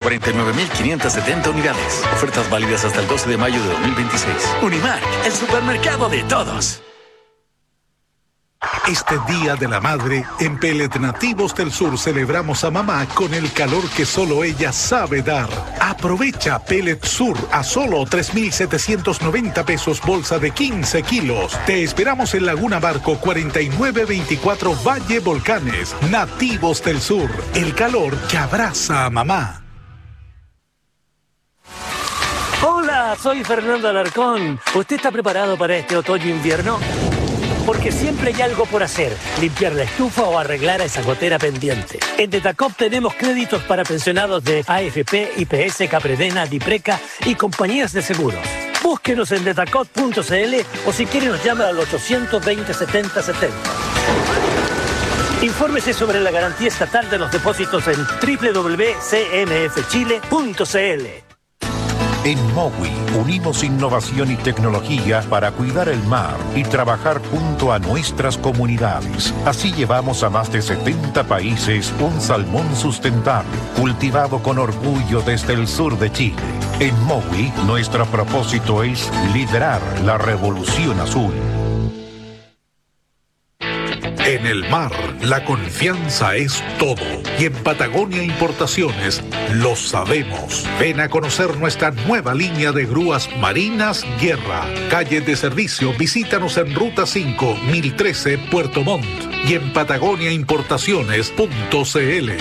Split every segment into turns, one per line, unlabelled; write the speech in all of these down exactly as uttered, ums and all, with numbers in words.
cuarenta y nueve mil quinientas setenta unidades. Ofertas válidas hasta el doce de mayo de dos mil veintiséis. Unimark, el supermercado de todos.
Este Día de la Madre, en Pellet Nativos del Sur celebramos a mamá con el calor que solo ella sabe dar. Aprovecha Pellet Sur a solo tres mil setecientos noventa pesos bolsa de quince kilos. Te esperamos en Laguna Barco cuarenta y nueve veinticuatro Valle Volcanes. Nativos del Sur, el calor que abraza a mamá.
Hola, soy Fernando Alarcón. ¿Usted está preparado para este otoño-invierno? Porque siempre hay algo por hacer, limpiar la estufa o arreglar a esa gotera pendiente. En Detacop tenemos créditos para pensionados de A F P, I P S, Capredena, Dipreca y compañías de seguros. Búsquenos en detacop punto c l o si quiere nos llama al ochocientos veinte setenta setenta. Infórmese sobre la garantía estatal de los depósitos en doble u doble u doble u punto c m f chile punto c l.
En Mowi unimos innovación y tecnología para cuidar el mar y trabajar junto a nuestras comunidades. Así llevamos a más de setenta países un salmón sustentable, cultivado con orgullo desde el sur de Chile. En Mowi, nuestro propósito es liderar la revolución azul.
En el mar, la confianza es todo. Y en Patagonia Importaciones lo sabemos. Ven a conocer nuestra nueva línea de grúas marinas Guerra. Calle de servicio, visítanos en Ruta cinco, mil trece, Puerto Montt. Y en patagonia importaciones punto c l.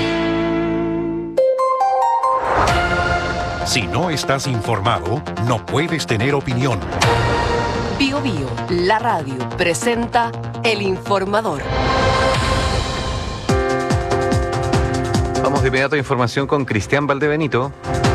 Si no estás informado, no puedes tener opinión.
Bio Bio, la radio, presenta El Informador.
Vamos de inmediato a información con Cristian Valdebenito.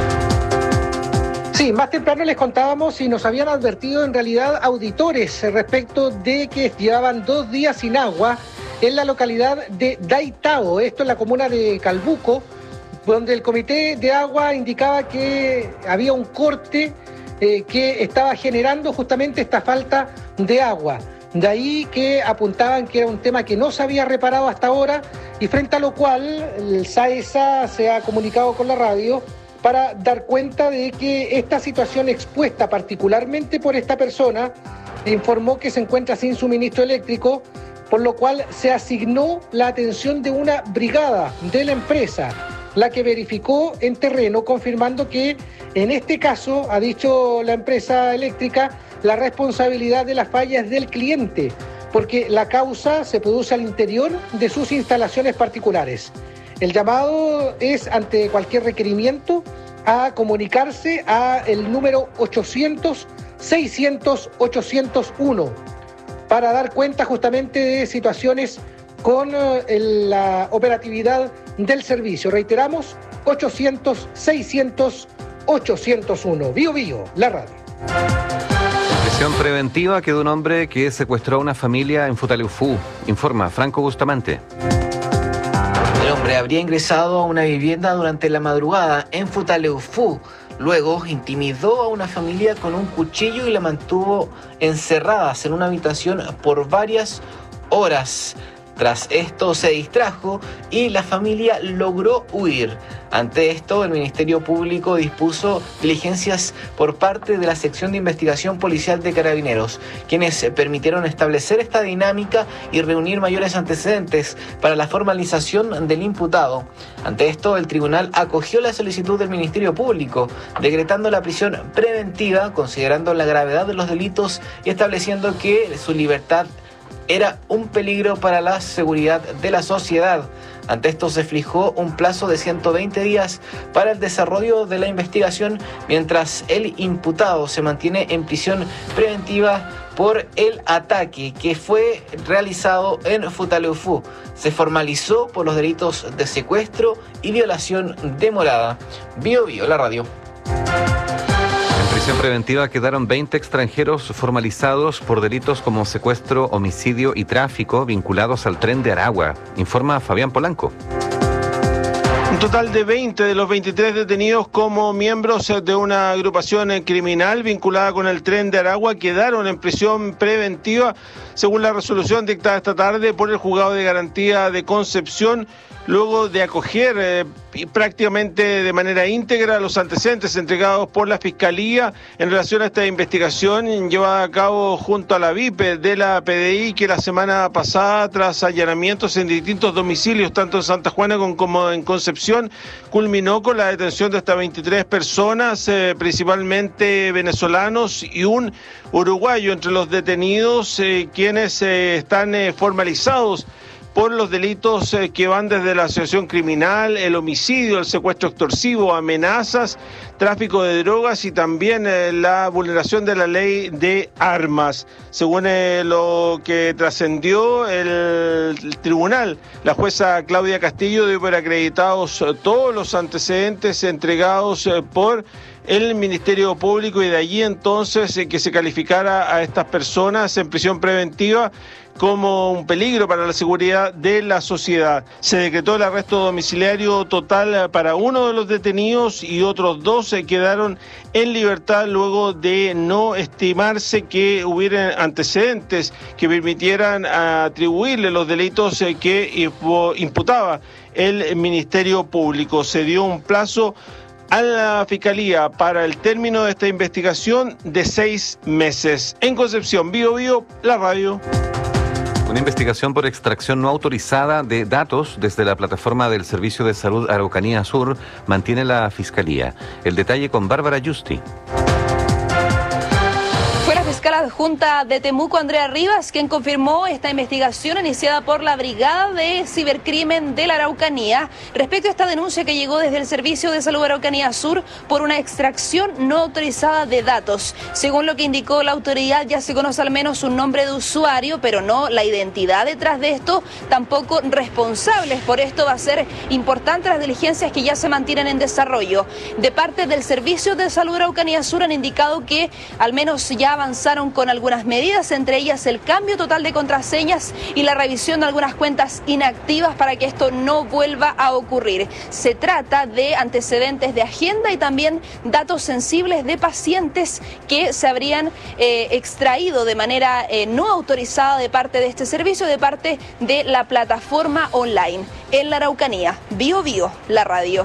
Sí, más temprano les contábamos y nos habían advertido en realidad auditores respecto de que llevaban dos días sin agua en la localidad de Daitao, esto en la comuna de Calbuco, donde el Comité de Agua indicaba que había un corte Eh, que estaba generando justamente esta falta de agua. De ahí que apuntaban que era un tema que no se había reparado hasta ahora y frente a lo cual el SAESA se ha comunicado con la radio para dar cuenta de que esta situación expuesta particularmente por esta persona informó que se encuentra sin suministro eléctrico, por lo cual se asignó la atención de una brigada de la empresa, la que verificó en terreno, confirmando que en este caso, ha dicho la empresa eléctrica, la responsabilidad de la falla es del cliente, porque la causa se produce al interior de sus instalaciones particulares. El llamado es, ante cualquier requerimiento, a comunicarse a el número ochocientos, seiscientos, ochocientos uno para dar cuenta justamente de situaciones con eh, la operatividad del servicio. Reiteramos, ochocientos, seiscientos, ochocientos uno. Bio Bio, la radio.
En prisión preventiva quedó un hombre que secuestró a una familia en Futaleufú. Informa Franco Bustamante.
El hombre habría ingresado a una vivienda durante la madrugada en Futaleufú. Luego intimidó a una familia con un cuchillo y la mantuvo encerradas en una habitación por varias horas. Tras esto se distrajo y la familia logró huir. Ante esto, el Ministerio Público dispuso diligencias por parte de la Sección de Investigación Policial de Carabineros, quienes permitieron establecer esta dinámica y reunir mayores antecedentes para la formalización del imputado. Ante esto, el tribunal acogió la solicitud del Ministerio Público, decretando la prisión preventiva, considerando la gravedad de los delitos y estableciendo que su libertad era un peligro para la seguridad de la sociedad. Ante esto se fijó un plazo de ciento veinte días para el desarrollo de la investigación, mientras el imputado se mantiene en prisión preventiva por el ataque que fue realizado en Futaleufú. Se formalizó por los delitos de secuestro y violación de morada. Bio Bio, la radio.
En prisión preventiva quedaron veinte extranjeros formalizados por delitos como secuestro, homicidio y tráfico vinculados al tren de Aragua. Informa Fabián Polanco.
Un total de veinte de los veintitrés detenidos como miembros de una agrupación criminal vinculada con el Tren de Aragua quedaron en prisión preventiva, según la resolución dictada esta tarde por el Juzgado de Garantía de Concepción, luego de acoger eh, prácticamente de manera íntegra los antecedentes entregados por la Fiscalía en relación a esta investigación llevada a cabo junto a la V I P de la P D I, que la semana pasada, tras allanamientos en distintos domicilios, tanto en Santa Juana como en Concepción, culminó con la detención de estas veintitrés personas, eh, principalmente venezolanos y un uruguayo entre los detenidos, eh, quienes eh, están eh, formalizados por los delitos eh, que van desde la asociación criminal, el homicidio, el secuestro extorsivo, amenazas, tráfico de drogas y también eh, la vulneración de la ley de armas. Según eh, lo que trascendió el, el tribunal, la jueza Claudia Castillo dio por acreditados eh, todos los antecedentes entregados eh, por el Ministerio Público, y de allí entonces eh, que se calificara a estas personas en prisión preventiva como un peligro para la seguridad de la sociedad. Se decretó el arresto domiciliario total para uno de los detenidos y otros dos se quedaron en libertad luego de no estimarse que hubiera antecedentes que permitieran atribuirle los delitos que imputaba el Ministerio Público. Se dio un plazo a la Fiscalía para el término de esta investigación de seis meses. En Concepción, Bío Bío, la radio.
Una investigación por extracción no autorizada de datos desde la plataforma del Servicio de Salud Araucanía Sur mantiene la Fiscalía. El detalle con Bárbara Justi.
Fue la fiscal adjunta de Temuco, Andrea Rivas, quien confirmó esta investigación iniciada por la Brigada de Cibercrimen de la Araucanía respecto a esta denuncia que llegó desde el Servicio de Salud Araucanía Sur por una extracción no autorizada de datos. Según lo que indicó la autoridad, ya se conoce al menos un nombre de usuario, pero no la identidad detrás de esto, tampoco responsables. Por esto va a ser importante las diligencias que ya se mantienen en desarrollo. De parte del Servicio de Salud Araucanía Sur han indicado que al menos ya avanzaron con algunas medidas, entre ellas el cambio total de contraseñas y la revisión de algunas cuentas inactivas para que esto no vuelva a ocurrir. Se trata de antecedentes de agenda y también datos sensibles de pacientes que se habrían eh, extraído de manera eh, no autorizada de parte de este servicio, de parte de la plataforma online. En la Araucanía, Bío Bío, la radio.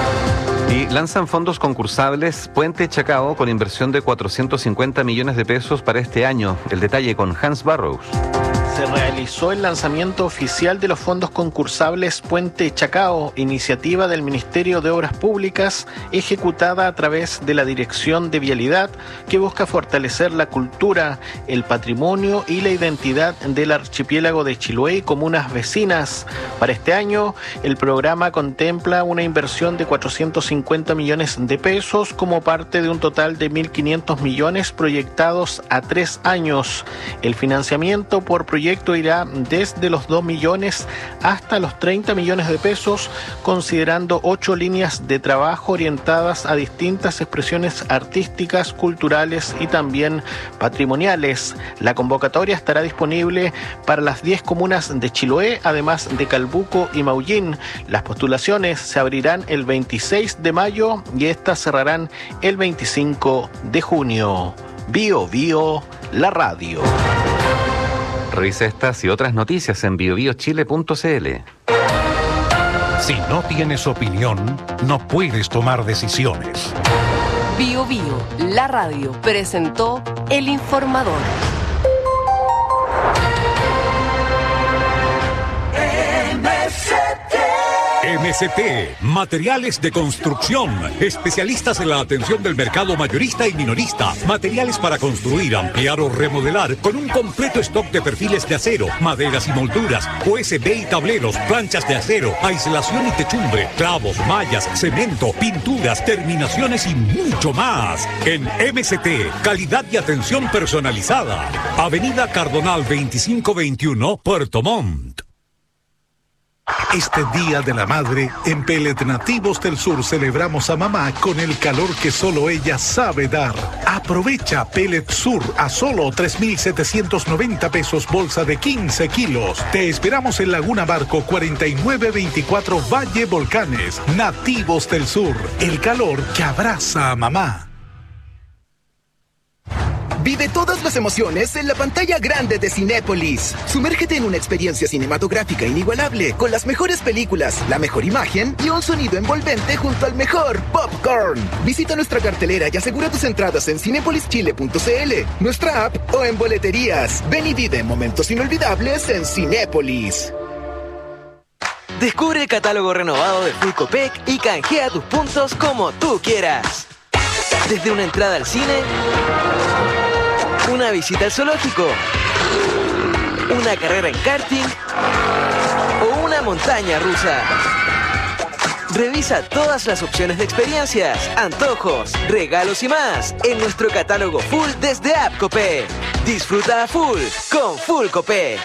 Y lanzan fondos concursables Puente Chacao con inversión de cuatrocientos cincuenta millones de pesos para este año. El detalle con Hans Barrows.
Se realizó el lanzamiento oficial de los fondos concursables Puente Chacao, iniciativa del Ministerio de Obras Públicas, ejecutada a través de la Dirección de Vialidad, que busca fortalecer la cultura, el patrimonio y la identidad del archipiélago de Chiloé y comunas vecinas. Para este año, el programa contempla una inversión de cuatrocientos cincuenta millones de pesos como parte de un total de mil quinientos millones proyectados a tres años. El financiamiento por proyecto irá desde los dos millones hasta los treinta millones de pesos, considerando ocho líneas de trabajo orientadas a distintas expresiones artísticas, culturales y también patrimoniales. La convocatoria estará disponible para las diez comunas de Chiloé, además de Calbuco y Maullín. Las postulaciones se abrirán el veintiséis de mayo y estas cerrarán el veinticinco de junio. Bío Bío, la radio.
Revisa estas y otras noticias en bio bio chile punto c l.
Si no tienes opinión, no puedes tomar decisiones.
Bío Bío, la radio, presentó El Informador.
M S T, materiales de construcción, especialistas en la atención del mercado mayorista y minorista, materiales para construir, ampliar o remodelar, con un completo stock de perfiles de acero, maderas y molduras, U S B y tableros, planchas de acero, aislación y techumbre, clavos, mallas, cemento, pinturas, terminaciones y mucho más. En M S T, calidad y atención personalizada. Avenida Cardonal veinticinco veintiuno, Puerto Montt.
Este Día de la Madre, en Pellet Nativos del Sur celebramos a mamá con el calor que solo ella sabe dar. Aprovecha Pellet Sur a solo tres mil setecientos noventa pesos bolsa de quince kilos. Te esperamos en Laguna Barco cuarenta y nueve veinticuatro Valle Volcanes. Nativos del Sur, el calor que abraza a mamá.
Vive todas las emociones en la pantalla grande de Cinépolis. Sumérgete en una experiencia cinematográfica inigualable con las mejores películas, la mejor imagen y un sonido envolvente junto al mejor popcorn. Visita nuestra cartelera y asegura tus entradas en cinepolis chile punto c l, nuestra app o en boleterías. Ven y vive momentos inolvidables en Cinépolis.
Descubre el catálogo renovado de Full Copec y canjea tus puntos como tú quieras. Desde una entrada al cine, una visita al zoológico, una carrera en karting o una montaña rusa. Revisa todas las opciones de experiencias, antojos, regalos y más en nuestro catálogo full desde App Copec. Disfruta a full con Full Copec.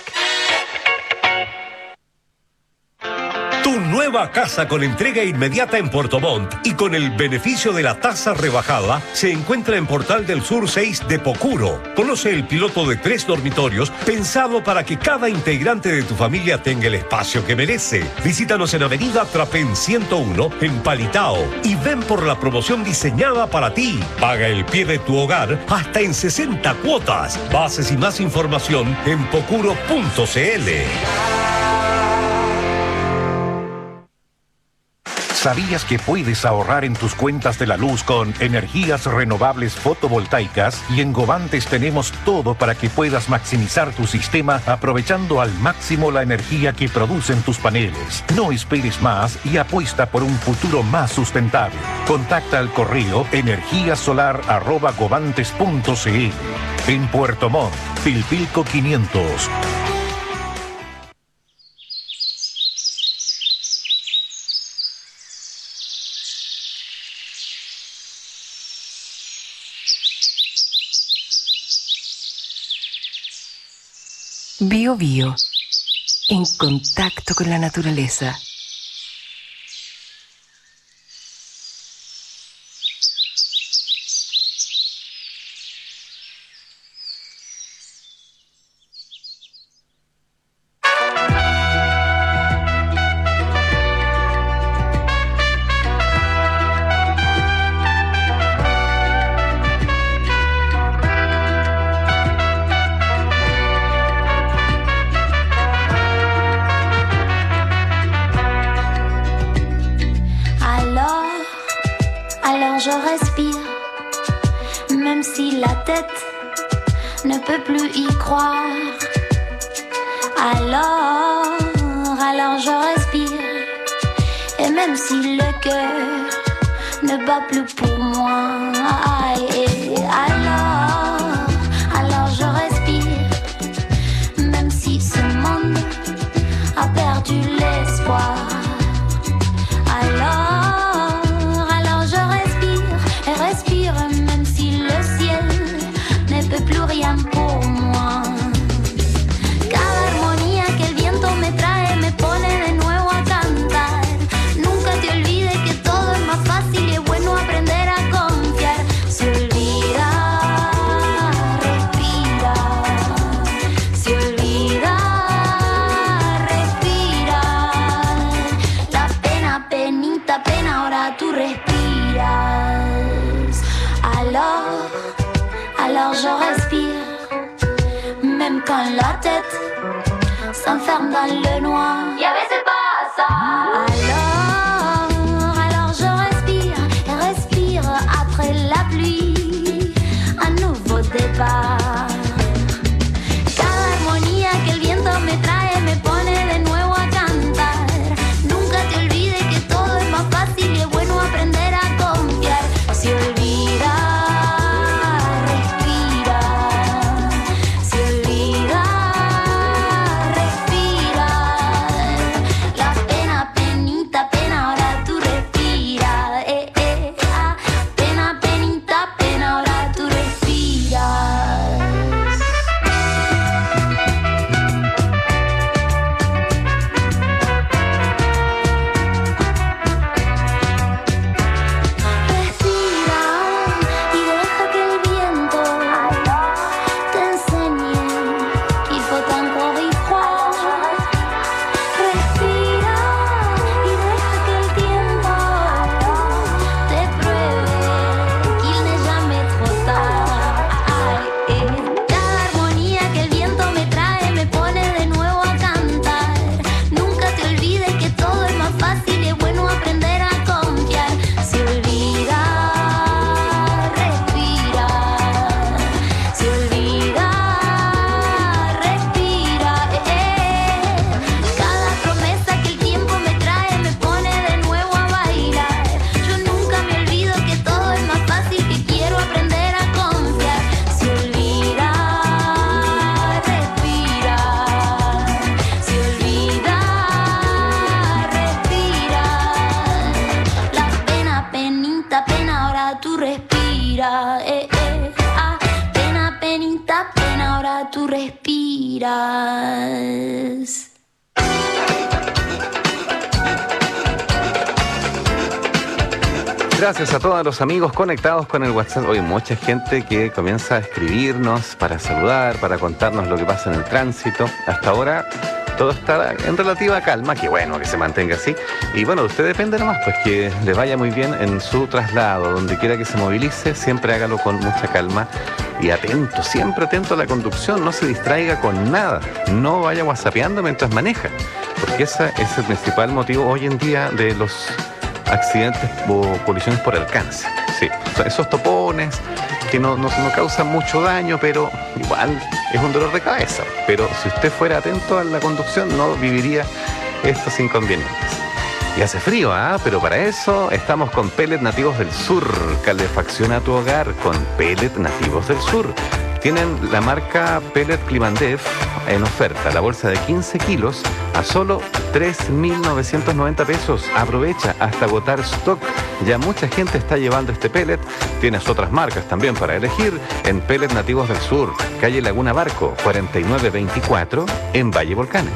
Tu nueva casa con entrega inmediata en Puerto Montt y con el beneficio de la tasa rebajada se encuentra en Portal del Sur seis de Pocuro. Conoce el piloto de tres dormitorios pensado para que cada integrante de tu familia tenga el espacio que merece. Visítanos en Avenida Trapén ciento uno en Palitao y ven por la promoción diseñada para ti. Paga el pie de tu hogar hasta en sesenta cuotas. Bases y más información en pocuro punto c l.
¿Sabías que puedes ahorrar en tus cuentas de la luz con energías renovables fotovoltaicas? Y en Govantes tenemos todo para que puedas maximizar tu sistema aprovechando al máximo la energía que producen tus paneles. No esperes más y apuesta por un futuro más sustentable. Contacta al correo energíasolar arroba govantes punto c l. En Puerto Montt, Pilpilco quinientos.
Bio Bio, en contacto con la naturaleza.
je respire, même si la tête ne peut plus y croire. Alors, alors je respire, et même si le cœur ne bat plus pour moi, et alors, alors je respire, même si ce monde a perdu l'espoir. Alors, alors je respire, et respire, même si le ciel ne peut plus rien pour moi. Cada armonía que el viento me trae me pone de nuevo a cantar. Nunca te olvides que todo es más fácil y es bueno aprender a confiar. Se olvida, respira. Se olvida, respira. La pena, penita, pena, ahora tú respiras. Alors, alors je respire, même quand la tête s'enferme dans le noir. Y a veces pasa. Alors, alors je respire, et respire après la pluie, un nouveau départ. Cada armonía que el viento me trae me pone de nuevo a cantar. Nunca te olvides que todo es más fácil y es bueno aprender a confiar. Se olvida, respira. Se olvida, respira. tanta pena, ahora tú respiras. Eh, eh, ah, pena, penita, pena, ahora tú respiras.
Gracias a todos los amigos conectados con el WhatsApp. Hoy mucha gente que comienza a escribirnos para saludar, para contarnos lo que pasa en el tránsito. Hasta ahora todo está en relativa calma, que bueno que se mantenga así. Y bueno, usted depende nomás, pues que le vaya muy bien en su traslado, donde quiera que se movilice, siempre hágalo con mucha calma y atento, siempre atento a la conducción, no se distraiga con nada, no vaya whatsappeando mientras maneja, porque ese es el principal motivo hoy en día de los accidentes o colisiones por alcance. Sí, o sea, esos topones que no, no, no causan mucho daño, pero igual es un dolor de cabeza. Pero si usted fuera atento a la conducción, no viviría estos inconvenientes. Y hace frío, ¿ah? ¿eh? Pero para eso estamos con Pellet Nativos del Sur. Calefacciona tu hogar con Pellet Nativos del Sur. Tienen la marca Pellet Climandev en oferta. La bolsa de quince kilos a solo tres mil novecientos noventa pesos. Aprovecha hasta agotar stock. Ya mucha gente está llevando este pellet. Tienes otras marcas también para elegir en Pellet Nativos del Sur. Calle Laguna Barco, cuarenta y nueve veinticuatro en Valle Volcanes.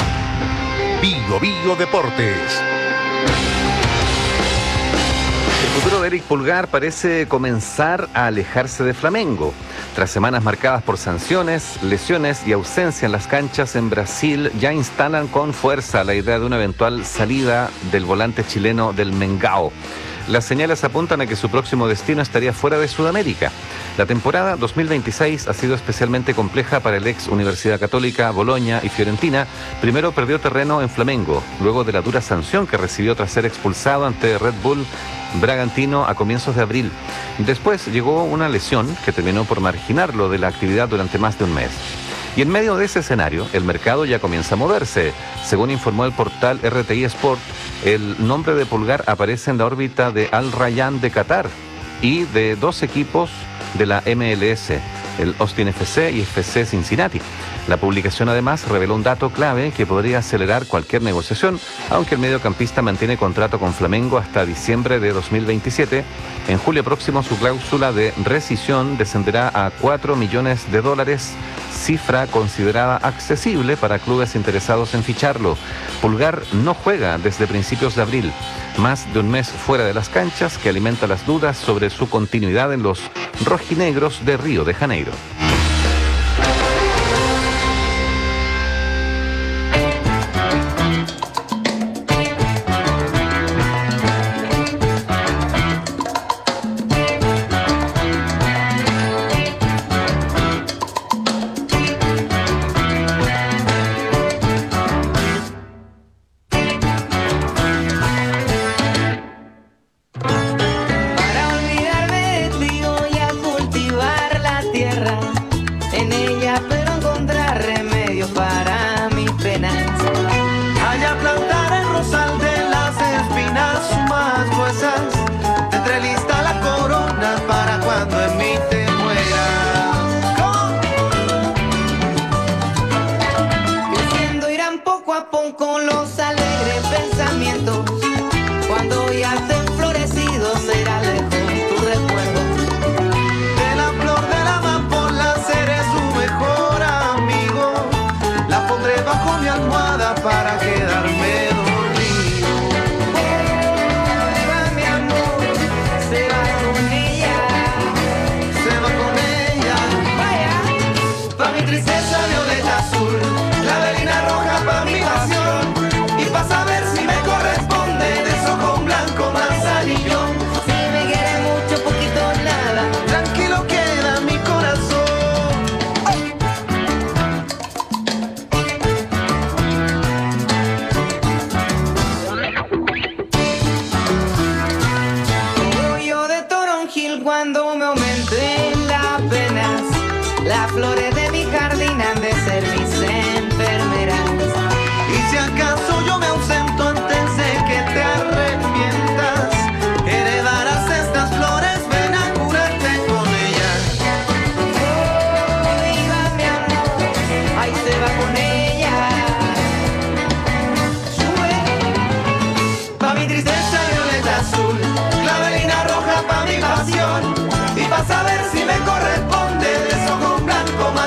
Bio Bio Deportes.
futuro de Eric Pulgar parece comenzar a alejarse de Flamengo. Tras semanas marcadas por sanciones, lesiones y ausencia en las canchas en Brasil, ya instalan con fuerza la idea de una eventual salida del volante chileno del Mengao. Las señales apuntan a que su próximo destino estaría fuera de Sudamérica. La temporada dos mil veintiséis ha sido especialmente compleja para el ex Universidad Católica, Boloña y Fiorentina. Primero perdió terreno en Flamengo, luego de la dura sanción que recibió tras ser expulsado ante Red Bull Bragantino a comienzos de abril. Después llegó una lesión que terminó por marginarlo de la actividad durante más de un mes. Y en medio de ese escenario, el mercado ya comienza a moverse. Según informó el portal R T I Sport, el nombre de Pulgar aparece en la órbita de Al Rayyan de Qatar y de dos equipos de la M L S, el Austin F C y F C Cincinnati. La publicación además reveló un dato clave que podría acelerar cualquier negociación, aunque el mediocampista mantiene contrato con Flamengo hasta diciembre de dos mil veintisiete. En julio próximo su cláusula de rescisión descenderá a cuatro millones de dólares, cifra considerada accesible para clubes interesados en ficharlo. Pulgar no juega desde principios de abril, más de un mes fuera de las canchas, que alimenta las dudas sobre su continuidad en los rojinegros de Río de Janeiro.
Saber si me corresponde de ese ojo blanco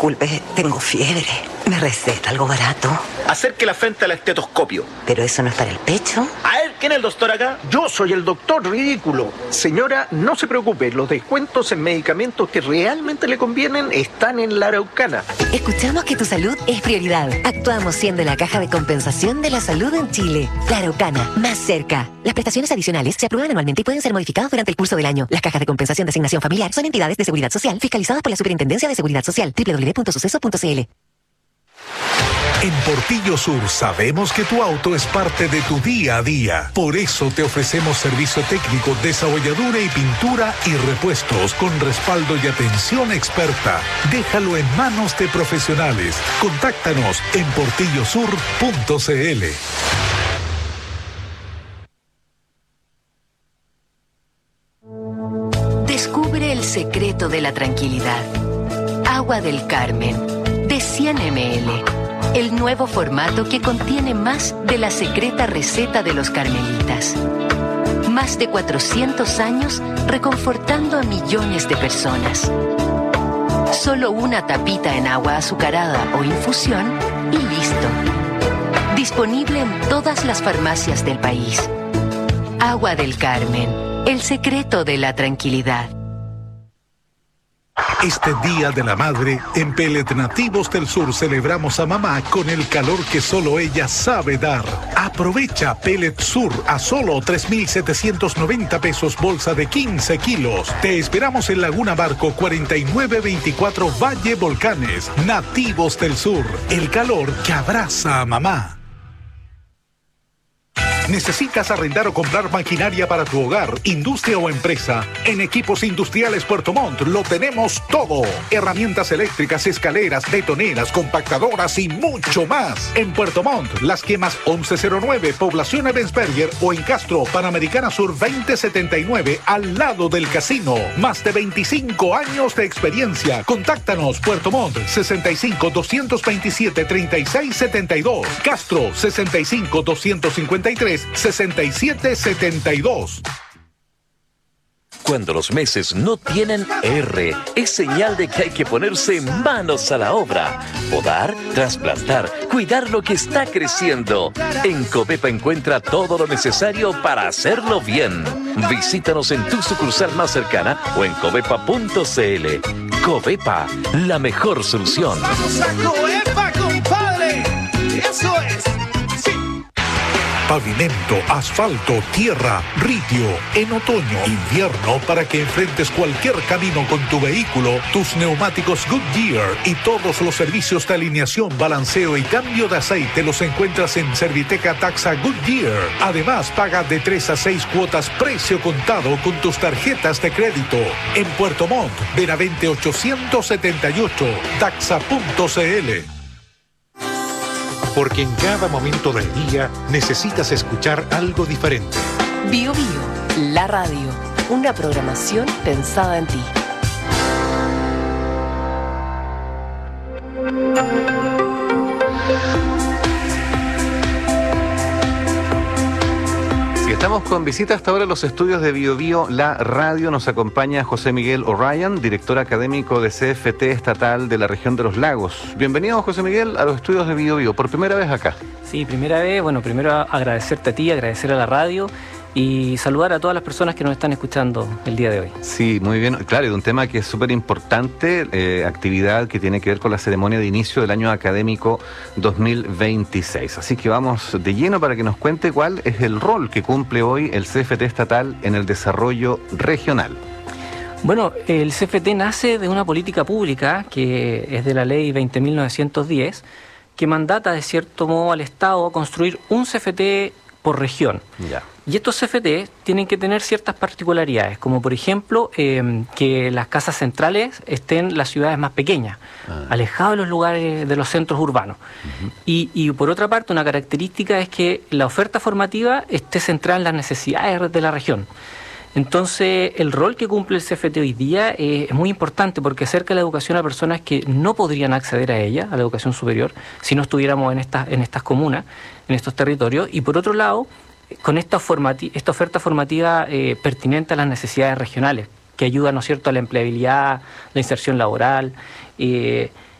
Disculpe, tengo fiebre. ¿Me receta algo barato?
Acerque la frente al estetoscopio.
¿Pero eso no es para el pecho?
A ver, ¿quién es el doctor acá?
Yo soy el doctor ridículo. Señora, no se preocupe, los descuentos en medicamentos que realmente le convienen están en la Araucana.
Escuchamos que tu salud es prioridad. Actuamos siendo la caja de compensación de la salud en Chile. La Araucana, más cerca. Las prestaciones adicionales se aprueban anualmente y pueden ser modificadas durante el curso del año. Las cajas de compensación de asignación familiar son entidades de seguridad social fiscalizadas por la Superintendencia de Seguridad Social. doble u doble u doble u punto suceso punto c l.
En Portillo Sur sabemos que tu auto es parte de tu día a día. Por eso te ofrecemos servicio técnico, desabolladura y pintura y repuestos con respaldo y atención experta. Déjalo en manos de profesionales. Contáctanos en portillo sur punto c l.
Descubre el secreto de la tranquilidad. Agua del Carmen, de cien mililitros. El nuevo formato que contiene más de la secreta receta de los carmelitas. Más de cuatrocientos años reconfortando a millones de personas. Solo una tapita en agua azucarada o infusión y listo. Disponible en todas las farmacias del país. Agua del Carmen, el secreto de la tranquilidad.
Este Día de la Madre, en Pellet Nativos del Sur celebramos a mamá con el calor que solo ella sabe dar. Aprovecha Pellet Sur a solo tres mil setecientos noventa pesos bolsa de quince kilos. Te esperamos en Laguna Barco cuarenta y nueve veinticuatro Valle Volcanes. Nativos del Sur, el calor que abraza a mamá. ¿Necesitas arrendar o comprar maquinaria para tu hogar, industria o empresa? En Equipos Industriales Puerto Montt lo tenemos todo. Herramientas eléctricas, escaleras, betoneras, compactadoras y mucho más. En Puerto Montt, Las Quemas once cero nueve, Población Ebensberger, o en Castro, Panamericana Sur veinte setenta y nueve, al lado del casino. Más de veinticinco años de experiencia. Contáctanos, Puerto Montt, sesenta y cinco, doscientos veintisiete, treinta y seis setenta y dos. Castro, sesenta y cinco, doscientos cincuenta y tres, sesenta y siete setenta y dos.
Cuando los meses no tienen R, es señal de que hay que ponerse manos a la obra. Podar, trasplantar, cuidar lo que está creciendo. En Covepa encuentra todo lo necesario para hacerlo bien. Visítanos en tu sucursal más cercana o en covepa punto c l. Covepa, la mejor solución.
¡Vamos a Covepa, compadre! ¡Eso es!
Pavimento, asfalto, tierra, ridio. En otoño, invierno, para que enfrentes cualquier camino con tu vehículo, tus neumáticos Goodyear y todos los servicios de alineación, balanceo y cambio de aceite los encuentras en Serviteca Taxa Goodyear. Además, paga de tres a seis cuotas precio contado con tus tarjetas de crédito. En Puerto Montt, Benavente ochocientos setenta y ocho, taxa punto c l.
Porque en cada momento del día necesitas escuchar algo diferente.
Bio Bio, la radio, una programación pensada en ti.
Estamos con visita hasta ahora a los estudios de Bio Bio, la radio. Nos acompaña José Miguel O'Ryan, director académico de C F T estatal de la región de los lagos. Bienvenido, José Miguel, a los estudios de Bio Bio, por primera vez acá.
Sí, primera vez. Bueno, primero agradecerte a ti, agradecer a la radio y saludar a todas las personas que nos están escuchando el día de hoy.
Sí, muy bien. Claro, de un tema que es súper importante, eh, actividad que tiene que ver con la ceremonia de inicio del año académico dos mil veintiséis. Así que vamos de lleno para que nos cuente cuál es el rol que cumple hoy el C F T estatal en el desarrollo regional.
Bueno, el C F T nace de una política pública que es de la ley veinte mil novecientos diez, que mandata de cierto modo al Estado a construir un C F T por región.
Ya.
Y estos C F T tienen que tener ciertas particularidades, como por ejemplo eh, que las casas centrales estén en las ciudades más pequeñas, ah. alejados de los lugares de los centros urbanos. Uh-huh. y, y por otra parte, una característica es que la oferta formativa esté centrada en las necesidades de la región. Entonces, el rol que cumple el C F T hoy día eh, es muy importante porque acerca la educación a personas que no podrían acceder a ella, a la educación superior, si no estuviéramos en estas, en estas comunas, en estos territorios. Y por otro lado, con esta, formati- esta oferta formativa eh, pertinente a las necesidades regionales, que ayuda, ¿no es cierto?, a la empleabilidad, la inserción laboral, eh,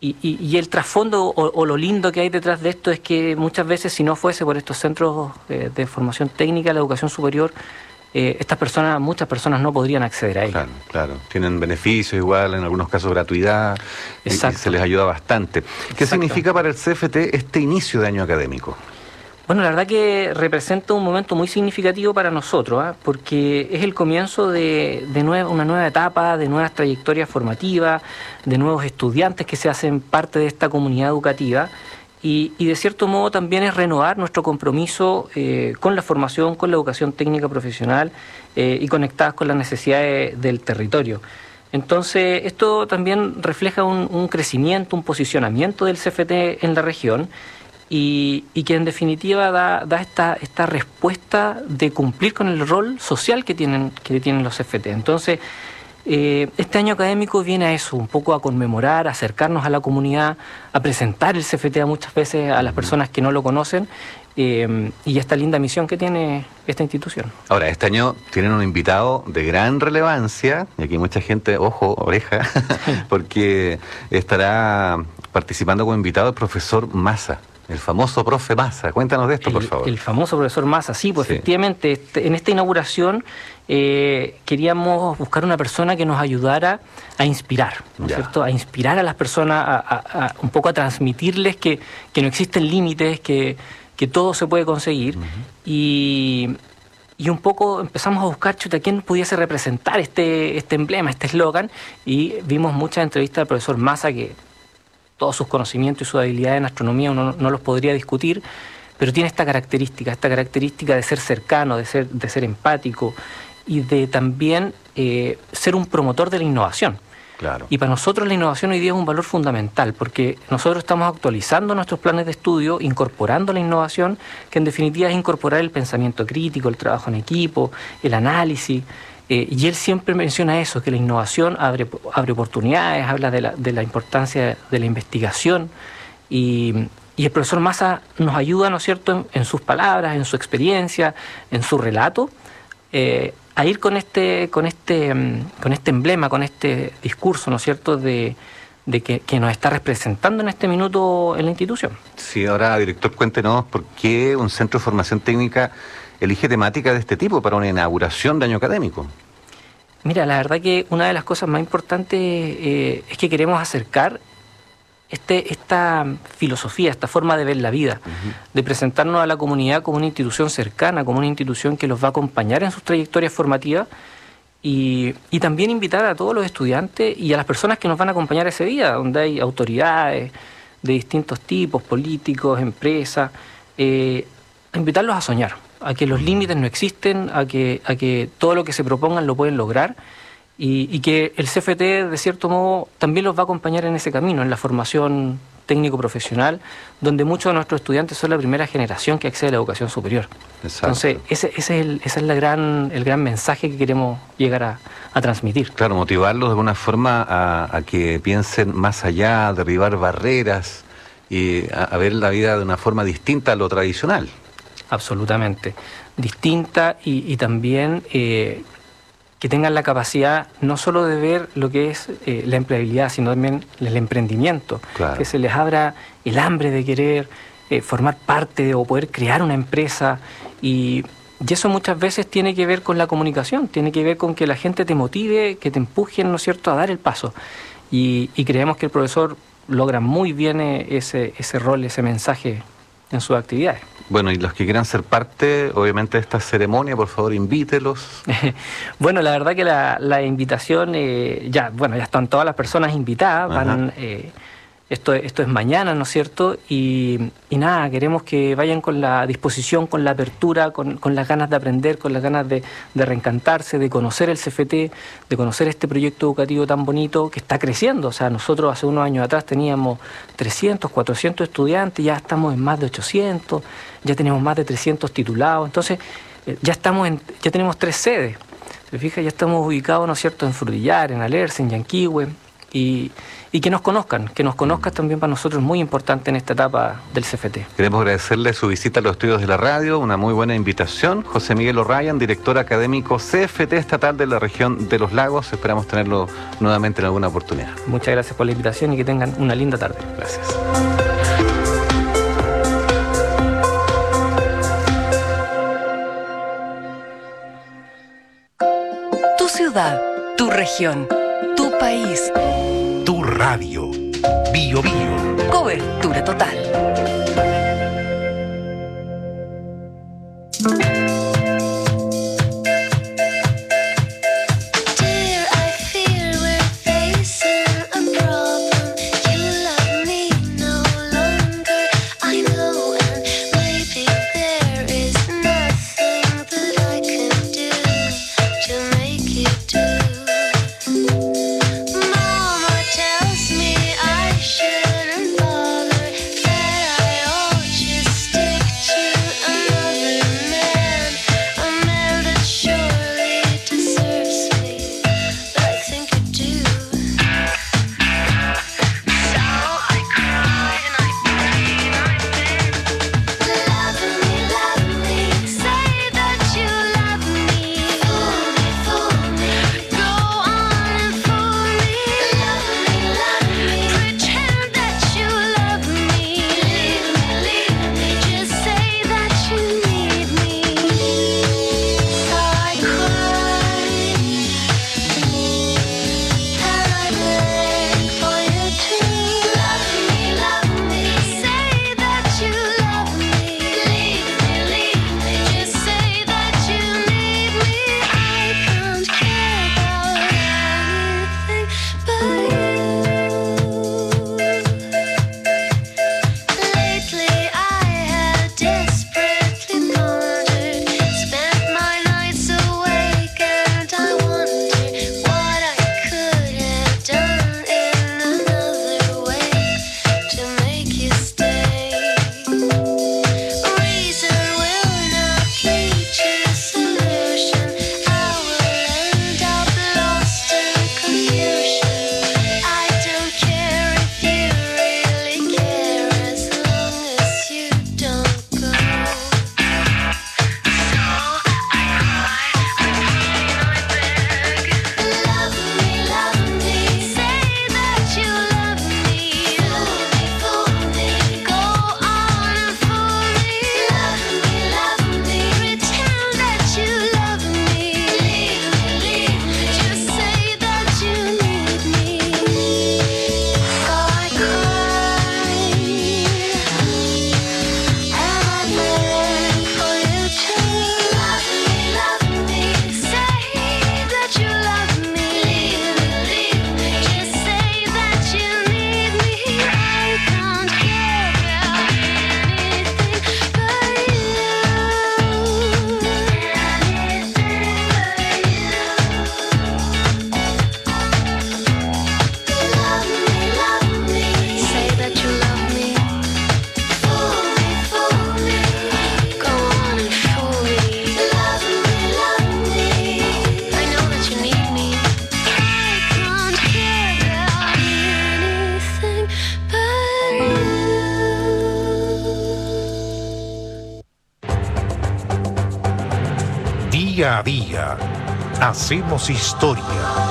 Y, y, y el trasfondo o, o lo lindo que hay detrás de esto es que muchas veces, si no fuese por estos centros eh, de formación técnica, la educación superior, eh, estas personas, muchas personas no podrían acceder a ello.
Claro, claro. Tienen beneficios igual, en algunos casos gratuidad, y, y se les ayuda bastante. ¿Qué significa para el C F T este inicio de año académico?
Bueno, la verdad que representa un momento muy significativo para nosotros, ¿eh? Porque es el comienzo de, de nueva, una nueva etapa, de nuevas trayectorias formativas, de nuevos estudiantes que se hacen parte de esta comunidad educativa y, y de cierto modo también es renovar nuestro compromiso eh, con la formación, con la educación técnica profesional eh, y conectadas con las necesidades del territorio. Entonces, esto también refleja un, un crecimiento, un posicionamiento del C F T en la región. Y, y que en definitiva da, da esta, esta respuesta de cumplir con el rol social que tienen, que tienen los C F T. Entonces, eh, este año académico viene a eso, un poco a conmemorar, a acercarnos a la comunidad, a presentar el C F T a muchas veces a las personas que no lo conocen, eh, y esta linda misión que tiene esta institución.
Ahora, este año tienen un invitado de gran relevancia, y aquí mucha gente, ojo, oreja, porque estará participando como invitado el profesor Massa. El famoso profe Massa. Cuéntanos de esto,
el,
por favor.
El famoso profesor Massa, sí, pues sí. Efectivamente, este, en esta inauguración eh, queríamos buscar una persona que nos ayudara a inspirar, ¿no es cierto? A inspirar a las personas, a, a, a, un poco a transmitirles que, que no existen límites, que, que todo se puede conseguir. Uh-huh. y, y un poco empezamos a buscar, chuta, quién pudiese representar este, este emblema, este eslogan, y vimos muchas entrevistas al profesor Massa que todos sus conocimientos y sus habilidades en astronomía uno no, no los podría discutir, pero tiene esta característica, esta característica de ser cercano, de ser, de ser empático y de también eh, ser un promotor de la innovación.
Claro.
Y para nosotros la innovación hoy día es un valor fundamental, porque nosotros estamos actualizando nuestros planes de estudio, incorporando la innovación, que en definitiva es incorporar el pensamiento crítico, el trabajo en equipo, el análisis. Eh, y él siempre menciona eso, que la innovación abre, abre oportunidades, habla de la, de la importancia de la investigación y, y el profesor Massa nos ayuda, ¿no es cierto?, en, en sus palabras, en su experiencia, en su relato, eh, a ir con este, con, este, con este emblema, con este discurso, ¿no es cierto?, de, de que, que nos está representando en este minuto en la institución.
Sí, ahora, director, cuéntenos por qué un centro de formación técnica elige temática de este tipo para una inauguración de año académico.
Mira, la verdad que una de las cosas más importantes eh, es que queremos acercar este, esta filosofía, esta forma de ver la vida, uh-huh. de presentarnos a la comunidad como una institución cercana, como una institución que los va a acompañar en sus trayectorias formativas y, y también invitar a todos los estudiantes y a las personas que nos van a acompañar ese día, donde hay autoridades de distintos tipos, políticos, empresas, eh, a invitarlos a soñar, a que los límites no existen, a que, a que todo lo que se propongan lo pueden lograr y, y que el C F T, de cierto modo, también los va a acompañar en ese camino, en la formación técnico-profesional, donde muchos de nuestros estudiantes son la primera generación que accede a la educación superior.
Exacto.
Entonces, ese, ese es, el, ese es la gran, el gran mensaje que queremos llegar a, a transmitir.
Claro, motivarlos de alguna forma a, a que piensen más allá, a derribar barreras y a, a ver la vida de una forma distinta a lo tradicional.
Absolutamente. Distinta y, y también eh, que tengan la capacidad no solo de ver lo que es eh, la empleabilidad, sino también el emprendimiento.
Claro.
Que se les abra el hambre de querer eh, formar parte de, o poder crear una empresa. Y, y eso muchas veces tiene que ver con la comunicación, tiene que ver con que la gente te motive, que te empujen, ¿no es cierto?, a dar el paso. Y, y creemos que el profesor logra muy bien ese, ese rol, ese mensaje en sus actividades.
Bueno, y los que quieran ser parte, obviamente, de esta ceremonia, por favor, invítelos.
Bueno, la verdad que la, la invitación, eh, ya, bueno, ya están todas las personas invitadas, van, eh, esto, esto es mañana, ¿no es cierto? Y, y nada, queremos que vayan con la disposición, con la apertura, con, con las ganas de aprender, con las ganas de, de reencantarse, de conocer el C F T, de conocer este proyecto educativo tan bonito que está creciendo. O sea, nosotros hace unos años atrás teníamos trescientos, cuatrocientos estudiantes, ya estamos en más de ochocientos, ya tenemos más de trescientos titulados, entonces ya estamos en, ya tenemos tres sedes. ¿Se fija? Ya estamos ubicados, ¿no es cierto?, en Frutillar, en Alerce, en Yanquihue, y, y que nos conozcan, que nos conozcan también para nosotros es muy importante en esta etapa del C F T.
Queremos agradecerle su visita a los estudios de la radio, una muy buena invitación. José Miguel O'Ryan, director académico C F T estatal de la región de Los Lagos. Esperamos tenerlo nuevamente en alguna oportunidad.
Muchas gracias por la invitación y que tengan una linda tarde.
Gracias.
Tu ciudad, tu región, tu país.
Tu radio. Bio Bio.
Cobertura total.
Día a día, hacemos historia.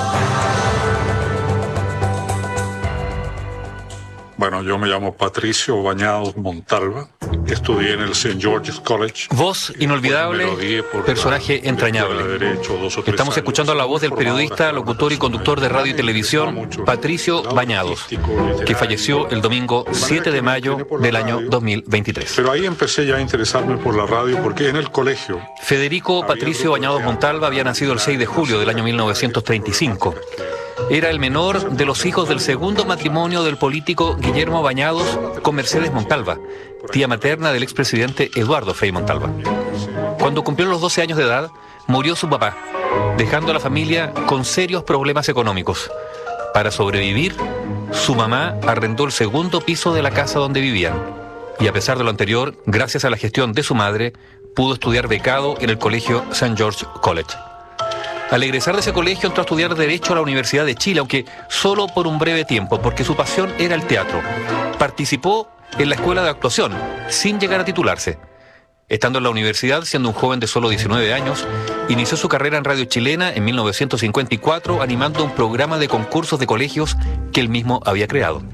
Bueno, yo me llamo Patricio Bañados Montalva, estudié en el Saint George's College.
Voz inolvidable, personaje entrañable. Estamos escuchando la voz del periodista, locutor y conductor de radio y televisión, Patricio Bañados, que falleció el domingo siete de mayo del año dos mil veintitrés.
Pero ahí empecé ya a interesarme por la radio porque en el colegio...
Federico Patricio Bañados Montalva había nacido el seis de julio del año mil novecientos treinta y cinco. Era el menor de los hijos del segundo matrimonio del político Guillermo Bañados con Mercedes Montalva, tía materna del expresidente Eduardo Frei Montalva. Cuando cumplió los doce años de edad, murió su papá, dejando a la familia con serios problemas económicos. Para sobrevivir, su mamá arrendó el segundo piso de la casa donde vivían. Y a pesar de lo anterior, gracias a la gestión de su madre, pudo estudiar becado en el colegio Saint George's College. Al egresar de ese colegio entró a estudiar Derecho a la Universidad de Chile, aunque solo por un breve tiempo, porque su pasión era el teatro. Participó en la escuela de actuación, sin llegar a titularse. Estando en la universidad, siendo un joven de solo diecinueve años, inició su carrera en radio chilena en mil novecientos cincuenta y cuatro, animando un programa de concursos de colegios que él mismo había creado.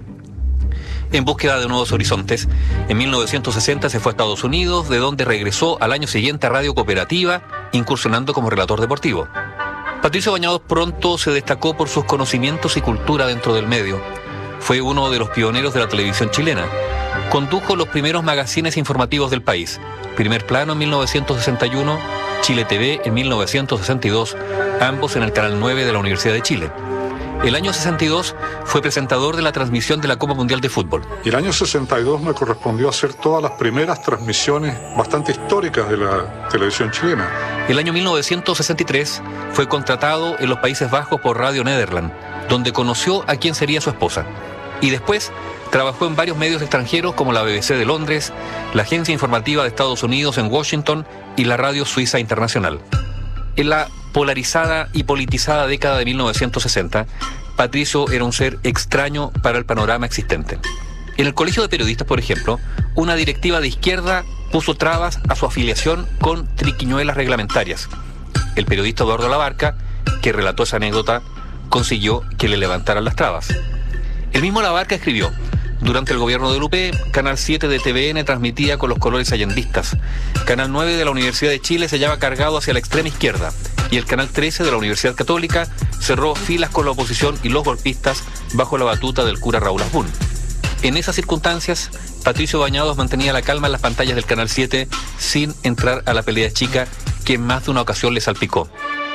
En búsqueda de nuevos horizontes, en mil novecientos sesenta se fue a Estados Unidos, de donde regresó al año siguiente a Radio Cooperativa, incursionando como relator deportivo. Patricio Bañados pronto se destacó por sus conocimientos y cultura dentro del medio. Fue uno de los pioneros de la televisión chilena. Condujo los primeros magazines informativos del país. Primer Plano en mil novecientos sesenta y uno, Chile T V en mil novecientos sesenta y dos, ambos en el Canal nueve de la Universidad de Chile. El año sesenta y dos fue presentador de la transmisión de la Copa Mundial de Fútbol.
Y el año sesenta y dos me correspondió hacer todas las primeras transmisiones bastante históricas de la televisión chilena.
El año mil novecientos sesenta y tres fue contratado en los Países Bajos por Radio Nederland, donde conoció a quien sería su esposa. Y después trabajó en varios medios extranjeros como la B B C de Londres, la Agencia Informativa de Estados Unidos en Washington y la Radio Suiza Internacional. En la polarizada y politizada década de mil novecientos sesenta, Patricio era un ser extraño para el panorama existente. En el Colegio de Periodistas, por ejemplo, una directiva de izquierda puso trabas a su afiliación con triquiñuelas reglamentarias. El periodista Eduardo Labarca, que relató esa anécdota, consiguió que le levantaran las trabas. El mismo Labarca escribió: durante el gobierno de Lupe, Canal siete de T V N transmitía con los colores allendistas. Canal nueve de la Universidad de Chile se hallaba cargado hacia la extrema izquierda. Y el Canal trece de la Universidad Católica cerró filas con la oposición y los golpistas bajo la batuta del cura Raúl Asbun. En esas circunstancias, Patricio Bañados mantenía la calma en las pantallas del Canal siete sin entrar a la pelea chica que en más de una ocasión le salpicó.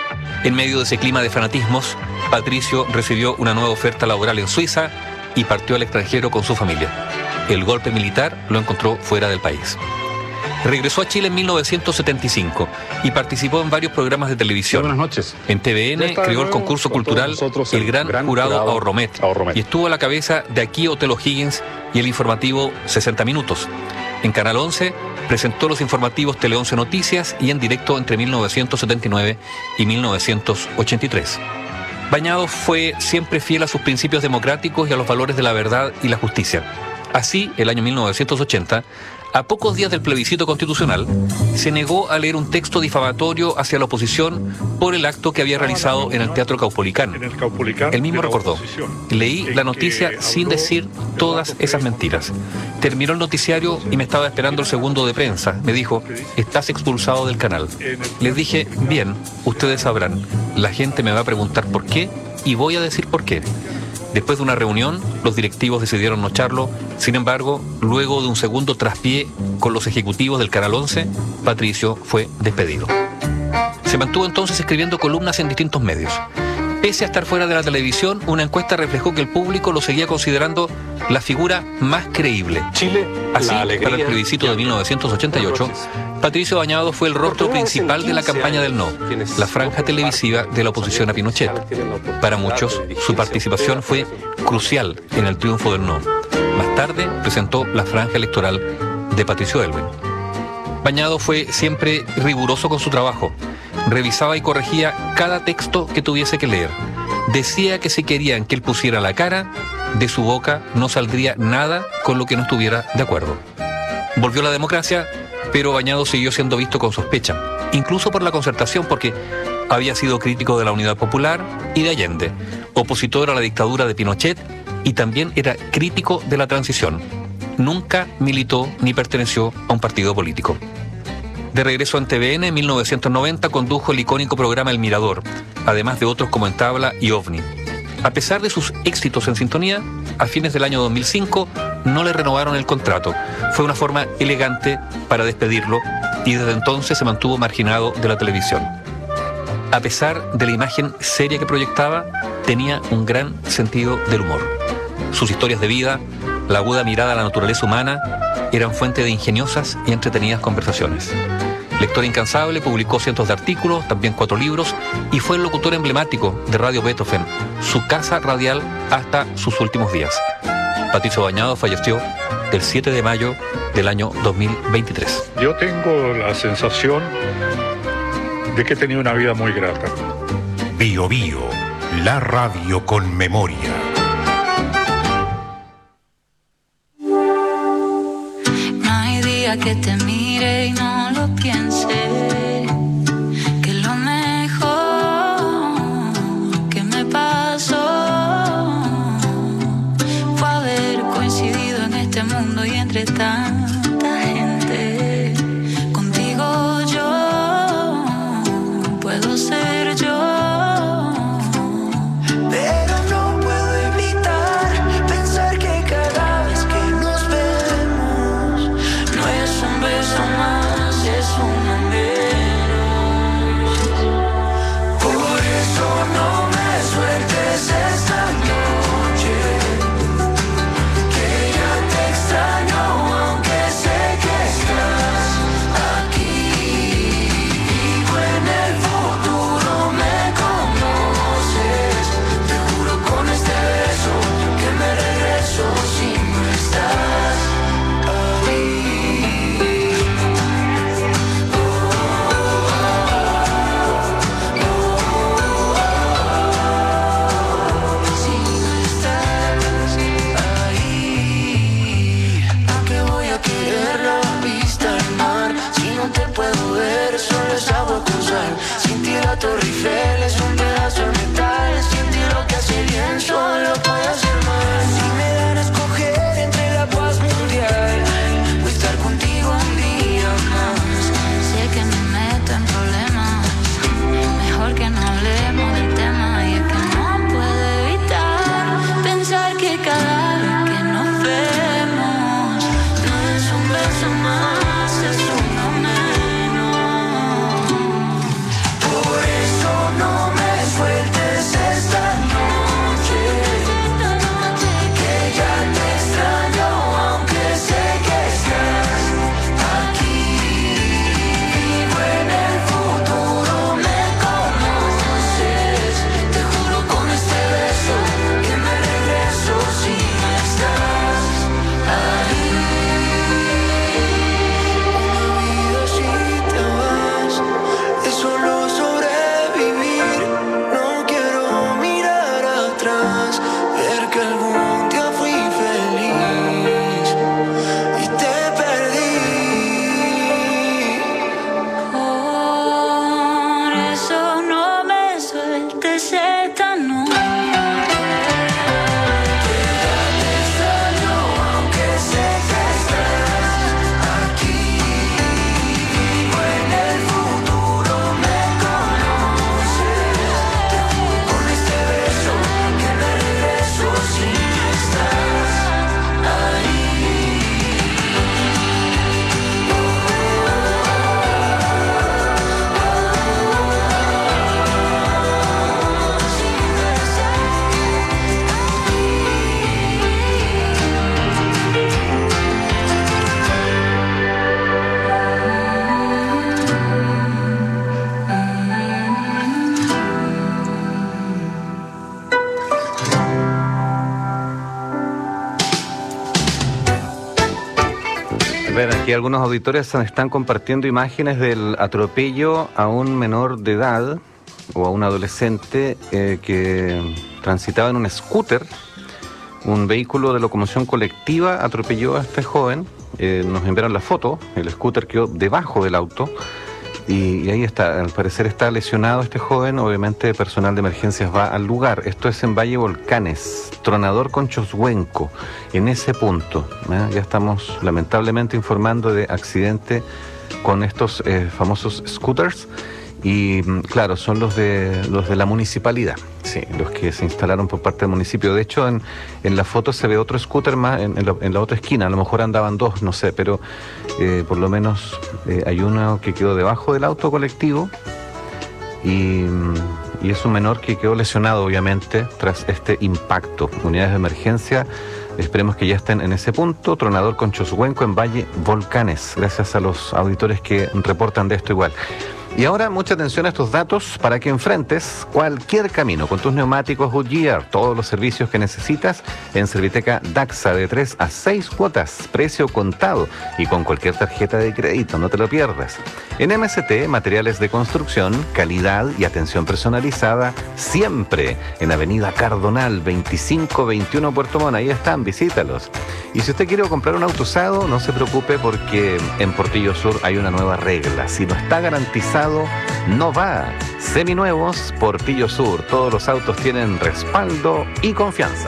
En medio de ese clima de fanatismos, Patricio recibió una nueva oferta laboral en Suiza y partió al extranjero con su familia. El golpe militar lo encontró fuera del país. Regresó a Chile en mil novecientos setenta y cinco y participó en varios programas de televisión.
Buenas noches.
En T V N creó el concurso cultural El Gran, gran Jurado, jurado Ahorromet, Ahorromet y estuvo a la cabeza de Aquí Hotel O'Higgins y el informativo sesenta minutos. En Canal once presentó los informativos Tele once Noticias y En Directo entre mil novecientos setenta y nueve y mil novecientos ochenta y tres. Bañados fue siempre fiel a sus principios democráticos y a los valores de la verdad y la justicia. Así, el año mil novecientos ochenta, a pocos días del plebiscito constitucional, se negó a leer un texto difamatorio hacia la oposición por el acto que había realizado en el Teatro Caupolicán. Él mismo recordó: leí la noticia sin decir todas esas mentiras. Terminó el noticiario y me estaba esperando el segundo de prensa. Me dijo: estás expulsado del canal. Les dije: bien, ustedes sabrán. La gente me va a preguntar por qué y voy a decir por qué. Después de una reunión, los directivos decidieron no echarlo. Sin embargo, luego de un segundo traspié con los ejecutivos del Canal once, Patricio fue despedido. Se mantuvo entonces escribiendo columnas en distintos medios. Pese a estar fuera de la televisión, una encuesta reflejó que el público lo seguía considerando la figura más creíble.
Chile,
así, para el plebiscito de mil novecientos ochenta y ocho, Patricio Bañados fue el rostro principal de la campaña del no, la franja televisiva de la oposición a Pinochet. Para muchos, su participación fue crucial en el triunfo del no. Más tarde presentó la franja electoral de Patricio Aylwin. Bañados fue siempre riguroso con su trabajo. Revisaba y corregía cada texto que tuviese que leer. Decía que si querían que él pusiera la cara, de su boca no saldría nada con lo que no estuviera de acuerdo. Volvió la democracia, pero Bañados siguió siendo visto con sospecha, incluso por la Concertación, porque había sido crítico de la Unidad Popular y de Allende, opositor a la dictadura de Pinochet y también era crítico de la transición. Nunca militó ni perteneció a un partido político. De regreso en T V N en mil novecientos noventa condujo el icónico programa El Mirador, además de otros como En Tabla y OVNI. A pesar de sus éxitos en sintonía, a fines del año dos mil cinco no le renovaron el contrato. Fue una forma elegante para despedirlo y desde entonces se mantuvo marginado de la televisión. A pesar de la imagen seria que proyectaba, tenía un gran sentido del humor. Sus historias de vida, la aguda mirada a la naturaleza humana, eran fuente de ingeniosas y entretenidas conversaciones. Lector incansable, publicó cientos de artículos, también cuatro libros, y fue el locutor emblemático de Radio Beethoven, su casa radial hasta sus últimos días. Patricio Bañados falleció el siete de mayo del año dos mil veintitrés.
Yo tengo la sensación de que he tenido una vida muy grata.
Bio Bio, la radio con memoria.
No hay día que te mire y no lo piense, que lo mejor que me pasó fue haber coincidido en este mundo y entre tanta gente. Contigo yo puedo ser yo.
Torre Eiffel es un pedazo de metal. Sin ti lo que hace bien solo puede hacer mal. Si me dan a escoger entre la paz mundial o estar contigo un día más,
sé que me meto en problemas, mejor que no hablemos del tema. Y es que no puedo evitar pensar que cada vez que nos vemos no es un beso más, es uno menos.
Por eso no me sueltes esta noche, que ya te extraño, aunque sé que estás aquí. Vivo en el futuro, me conoces. Te juro con este beso que me regreso si no estás ahí. Una vida si te vas es solo sobrevivir. No quiero mirar atrás, ver que algún día fui feliz y te perdí.
Por eso no me sueltes esta noche.
Te extraño, aunque sé que estás aquí. Vivo en el futuro, me conoces. Te juro con este beso que me regreso si no estás ahí.
A ver, aquí algunos auditores están compartiendo imágenes del atropello a un menor de edad o a un adolescente eh, que transitaba en un scooter. Un vehículo de locomoción colectiva atropelló a este joven. Eh, nos enviaron la foto. El scooter quedó debajo del auto y, y ahí está. Al parecer está lesionado este joven. Obviamente personal de emergencias va al lugar. Esto es en Valle Volcanes, Tronador con Choshuenco, en ese punto. ¿eh? Ya estamos lamentablemente informando de accidente con estos eh, famosos scooters. Y claro, son los de los de la municipalidad, sí, los que se instalaron por parte del municipio. De hecho, en, en la foto se ve otro scooter más en, en, la, en la otra esquina. A lo mejor andaban dos, no sé, pero eh, por lo menos eh, hay uno que quedó debajo del auto colectivo y, y es un menor que quedó lesionado, obviamente, tras este impacto. Unidades de emergencia, esperemos que ya estén en ese punto. Tronador con Choshuenco en Valle Volcanes, gracias a los auditores que reportan de esto igual. Y ahora mucha atención a estos datos para que enfrentes cualquier camino con tus neumáticos Goodyear. Todos los servicios que necesitas en Serviteca Daxa de tres a seis cuotas, precio contado y con cualquier tarjeta de crédito, no te lo pierdas. En M S T, materiales de construcción, calidad y atención personalizada siempre en Avenida Cardonal veinticinco veintiuno Puerto Montt. Ahí están, visítalos. Y si usted quiere comprar un auto usado, no se preocupe porque en Portillo Sur hay una nueva regla. Si no está garantizado, no va. Seminuevos, Portillo Sur. Todos los autos tienen respaldo y confianza.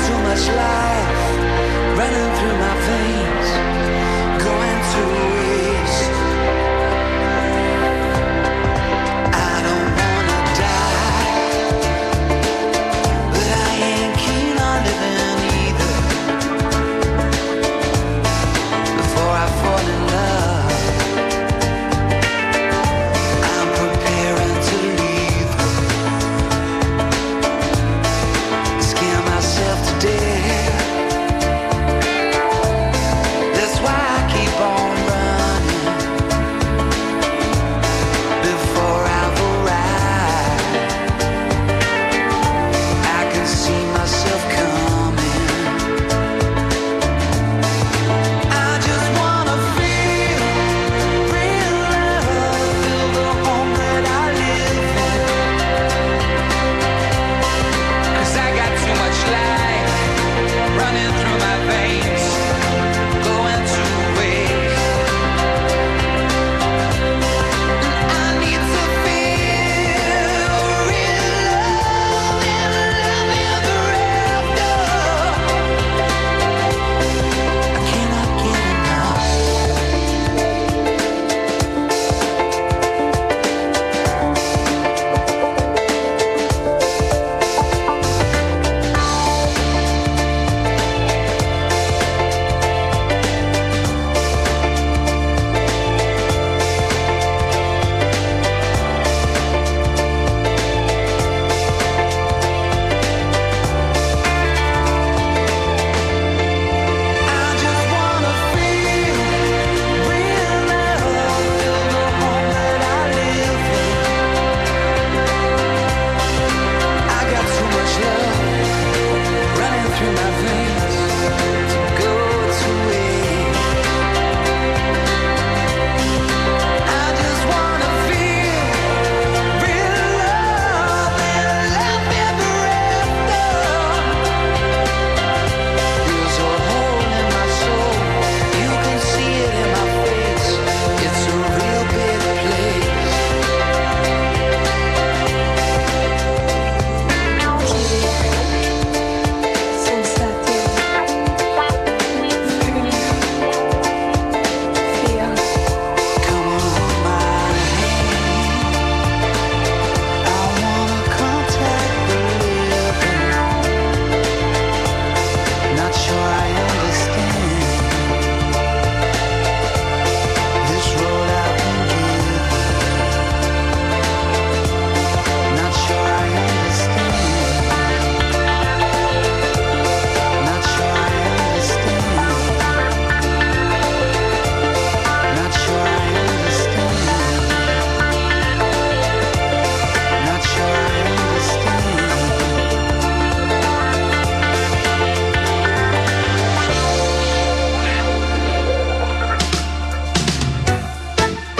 Running through my veins, going through it.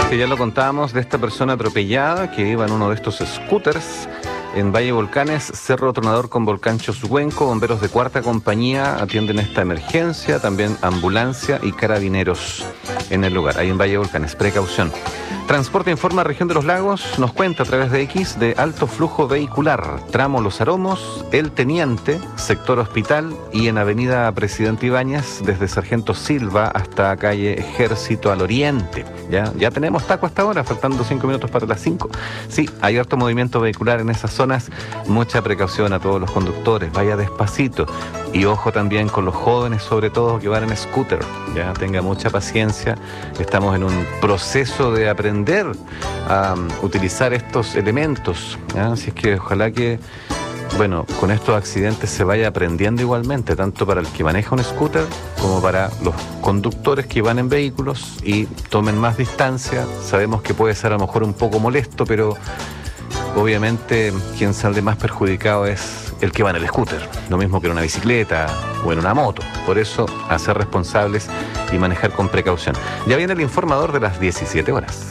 que ya lo contábamos de esta persona atropellada que iba en uno de estos scooters en Valle Volcanes, Cerro Tronador con Volcán Choshuenco. Bomberos de cuarta compañía atienden esta emergencia, también ambulancia y carabineros en el lugar. Ahí en Valle Volcanes, precaución. Transporte Informa Región de los Lagos nos cuenta a través de X de alto flujo vehicular, tramo Los Aromos, El Teniente, sector Hospital y en Avenida Presidente Ibáñez desde Sargento Silva hasta calle Ejército al Oriente. Ya, ya tenemos taco hasta ahora, faltando cinco minutos para las cinco. Sí, hay harto movimiento vehicular en esas zonas, mucha precaución a todos los conductores, vaya despacito. Y ojo también con los jóvenes, sobre todo, que van en scooter. Ya, tenga mucha paciencia. Estamos en un proceso de aprender a um, utilizar estos elementos. ¿Ya? Así es que ojalá que, bueno, con estos accidentes se vaya aprendiendo igualmente, tanto para el que maneja un scooter como para los conductores que van en vehículos y tomen más distancia. Sabemos que puede ser a lo mejor un poco molesto, pero obviamente quien sale más perjudicado es el que va en el scooter, lo mismo que en una bicicleta o en una moto. Por eso, a ser responsables y manejar con precaución. Ya viene el informador de las diecisiete horas.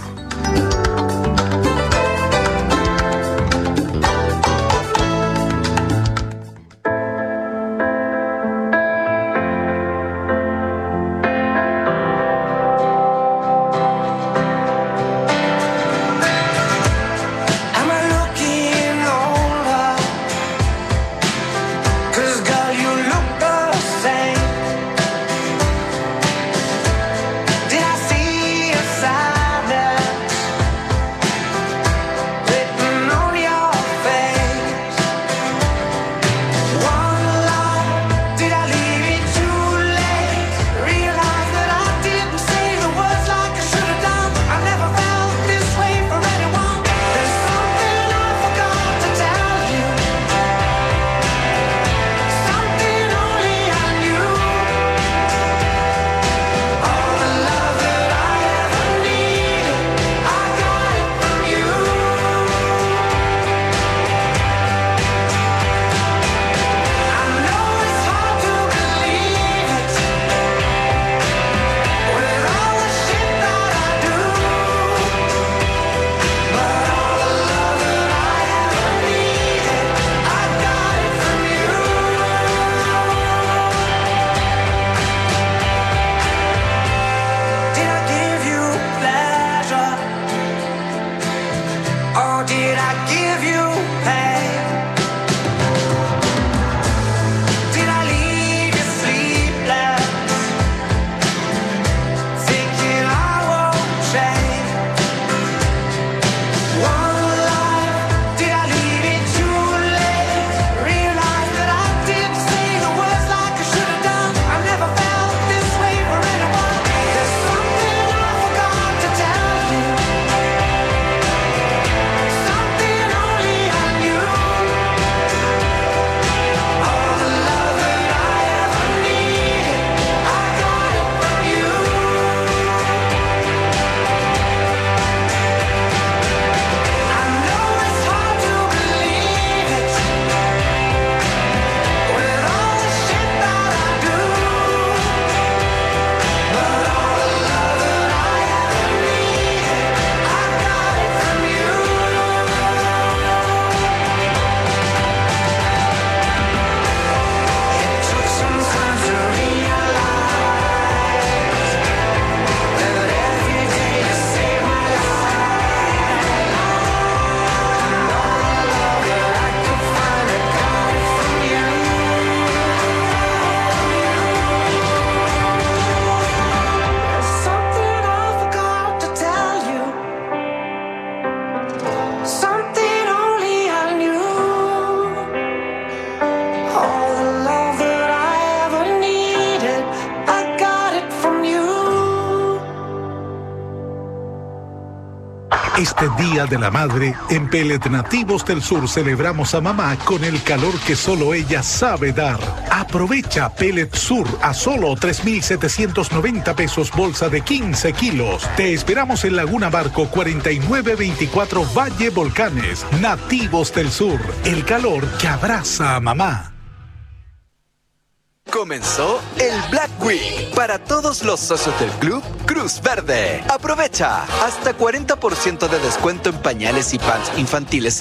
Este Día de la Madre, en Pellet Nativos del Sur celebramos a mamá con el calor que solo ella sabe dar. Aprovecha Pellet Sur a solo tres mil setecientos noventa pesos bolsa de quince kilos. Te esperamos en Laguna Barco cuarenta y nueve veinticuatro Valle Volcanes. Nativos del Sur, el calor que abraza a mamá.
Comenzó el Black Week para todos los socios del club Cruz Verde. Aprovecha hasta cuarenta por ciento de descuento en pañales y pants infantiles